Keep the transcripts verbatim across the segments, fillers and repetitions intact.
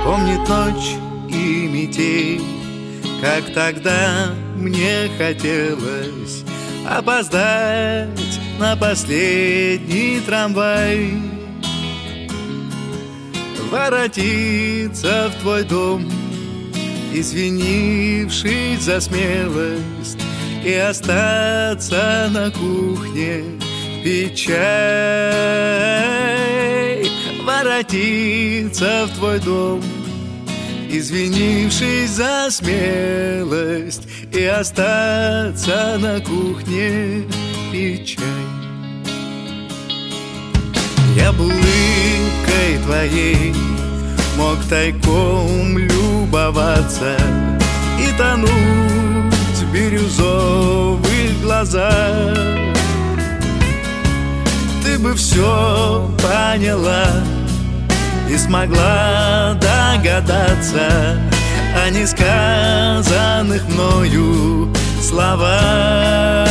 Помнит ночь и метель, как тогда мне хотелось опоздать на последний трамвай, воротиться в твой дом, извинившись за смелость, и остаться на кухне пить чай. Воротиться в твой дом, извинившись за смелость, и остаться на кухне пить чай. Я был улыбкой твоей мог тайком любоваться и тонуть в бирюзовых глазах. Ты бы все поняла и смогла догадаться о несказанных мною словах.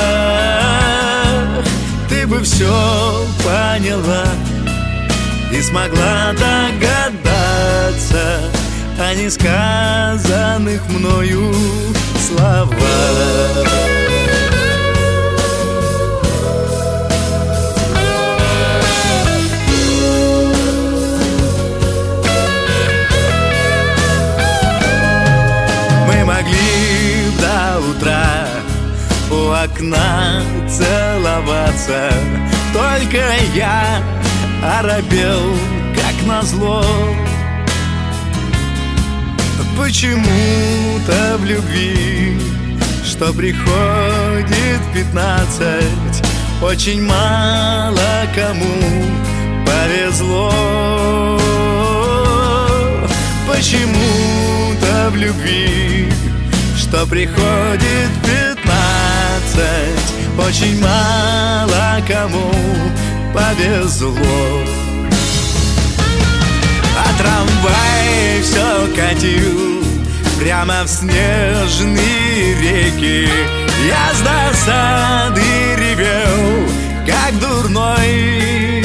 Ты бы все поняла и смогла догадаться о несказанных мною словах. Могли до утра у окна целоваться, только я оробел, как назло. Почему-то в любви, что приходит пятнадцать, очень мало кому повезло. Почему-то в любви, что приходит пятнадцать, очень мало кому повезло. А трамвай все катил прямо в снежные реки. Я с досады ревел, как дурной,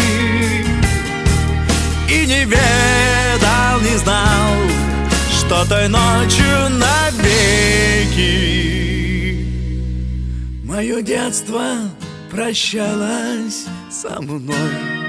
и не ведал, не знал, что той ночью навеки мое детство прощалось со мной.